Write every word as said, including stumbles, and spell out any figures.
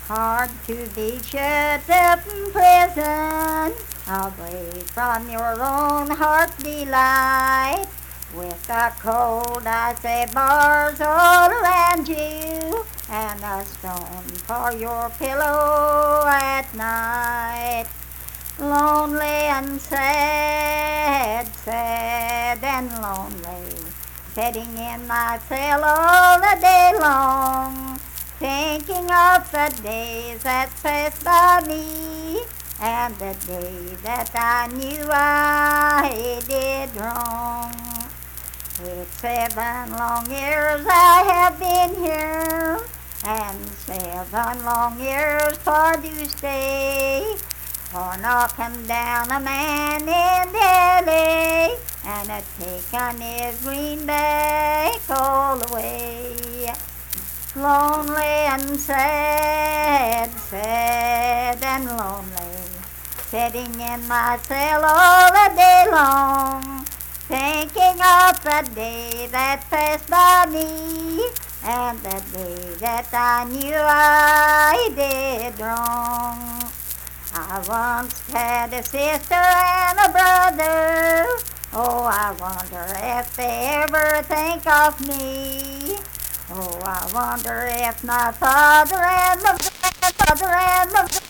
Hard to be shut up in prison, away from your own heart's delight. With the cold icy bars all around you, and a stone for your pillow at night. Lonely and sad, sad and lonely, sitting in my cell all the day long, thinking of the days that passed by me, and the day that I knew I did wrong. It's seven long years I have been here, and seven long years for to stay, for knocking down a man in Delhi, and a taking his greenback all the way. Lonely and sad, sad and lonely, sitting in my cell all the day long, thinking of the day that passed by me, and the day that I knew I did wrong. I once had a sister and a brother. Oh, I wonder if they ever think of me. Oh, I wonder if my father and my grandfather and my